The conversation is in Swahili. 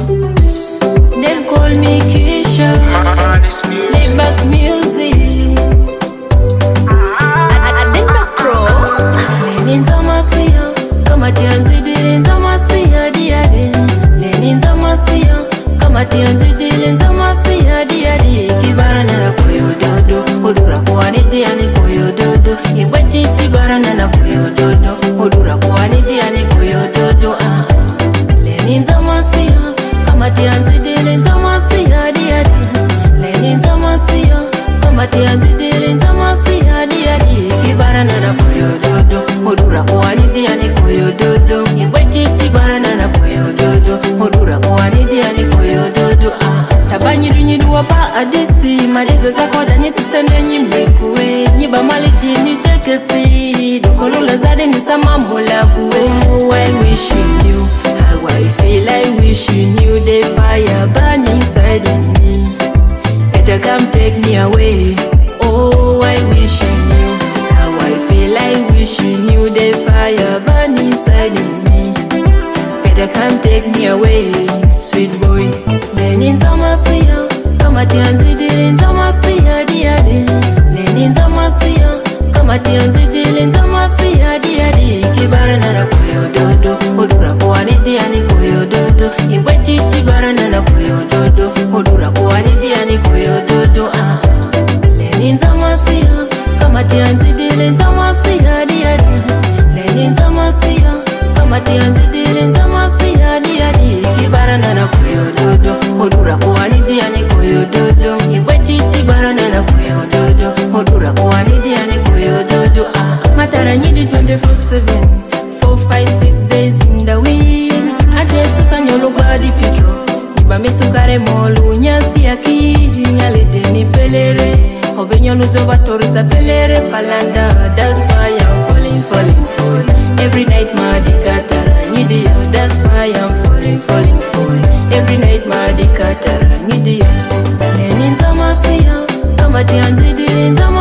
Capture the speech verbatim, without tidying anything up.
Them call me Keisha. Lay back music. I did not pro. Lenin Zamasia, kama tianzi dilin Zamasia diade. Lenin Zamasia, kama tianzi dilin Zamasia diade. Kibarana na koyo dodo, odura kuani diani koyo dodo. Iwaji kibarana na koyo dodo, odura kuani diani koyo dodo. Ah ah. Lenin Zamasia, kama tianzi dilin Zamasia diade. Lenin Zamasia, kama tianzi dilin Zamasia diade. Kibarana na koyo dodo, odura kuani diani koyo dodo. Iwaji kibarana na koyo dodo, odura kuani diani koyo dodo. Ah ah. Tabanyi dunyidu wapa adisi, maliza zako dani sisende nyimekuwe. Nyiba malidi nitekesi, dukolula zade nisama mula kuwe. Oh, I wish you knew how I feel, I wish you knew the fire burn inside in me. Better come take me away. Oh, I wish you knew how I feel, I wish you knew the fire burn inside in me. Better come take me away, sweet boy. Lenin Zamasia, kama tianzi dilin Zamasia diade. Lenin Zamasia, kama tianzi dilin Zamasia diade. Kibarana na koyo dodo, odura kuani diani koyo dodo. Iwaji kibarana na koyo dodo, odura kuani diani koyo dodo. Ah ah. Lenin Zamasia, kama tianzi dilin Zamasia diade. Lenin Zamasia, kama tianzi dilin Zamasia diade. Kibarana na koyo dodo, odura kuani diani koyo dodo. Iwaji kibarana na koyo dodo, odura kuani diani koyo dodo. Ah ah. Matara nyidi twenty-four seven, four five six days in the week. Ate susa nyolo badi pitro, iba mesukare molu nyasi aki. Nyale deni pelere, ovenyo nuzoba torisa pelere palanda. That's why I'm falling, falling for. Every night madikatara nyidi yo. That's why I'm falling, falling for. Every night madikatara nyidi yo. Lenin Zamasia, kama tianzi dilin Zamasia.